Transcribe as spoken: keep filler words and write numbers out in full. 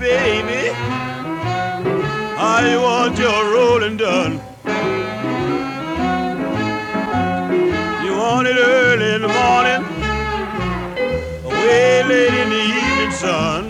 baby, how you want your rolling done? You want it early in the morning, way late in the evening sun.